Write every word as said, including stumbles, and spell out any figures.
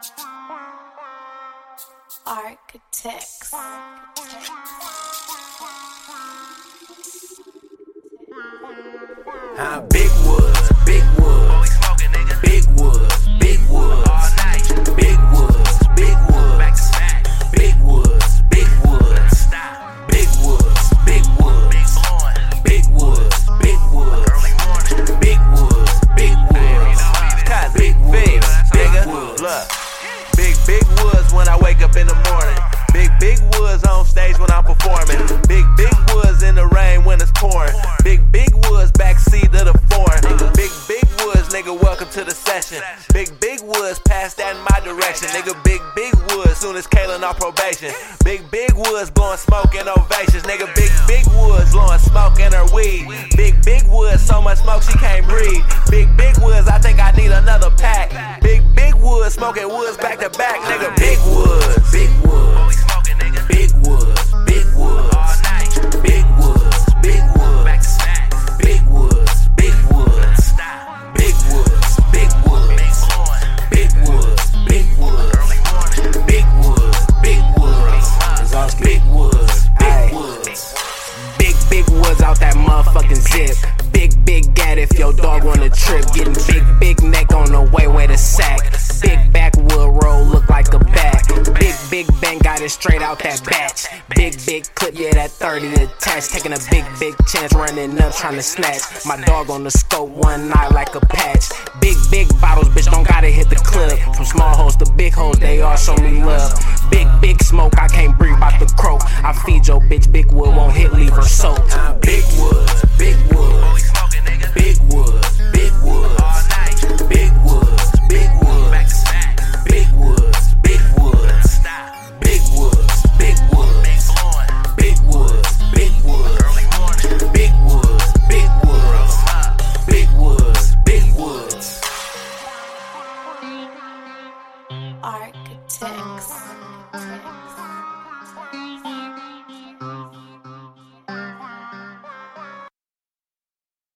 Architects. Uh, big woods, big woods, big woods, big woods, big woods, big woods, big woods, big woods, big woods, big woods, big woods, big woods, big woods, big woods, big woods, big woods. Look, big big woods when I wake up in the morning. Big big woods on stage when I'm performing. Big big woods in the rain when it's pouring. Big big woods backseat of the foreign. Big big woods, nigga, welcome to the session. Big big woods, pass that in my direction. Nigga, big big woods, soon as Kaylin on probation. Big big woods, blowing smoke and ovations. Nigga, big big woods, blowing smoke in her weed. Big big woods, so much smoke she can't breathe. Big big woods, I think I need another pack. Big big woods, smoking woods back to back. Nigga, big woods, big woods, big woods, big woods, big woods, big woods, big woods, big woods, big woods, big woods, big woods, big woods, big woods, big woods, big woods, big woods, big big woods out that motherfucking zip. Big big gat if your dog on a trip. Getting big big neck on the way with a sack. Big backwood roll look like a bat. Big big bang got it straight out that batch. Big big clip, yeah, that thirty attached. Taking a big big chance, running up trying to snatch. My dog on the scope, one eye like a patch. Big big bottles, bitch, don't gotta hit the clip. From small holes to big holes, they all show me love. Big big smoke, I can't breathe about the croak. I feed your bitch, big wood won't hit, leave her soaked. Big woods, big woods, big woods.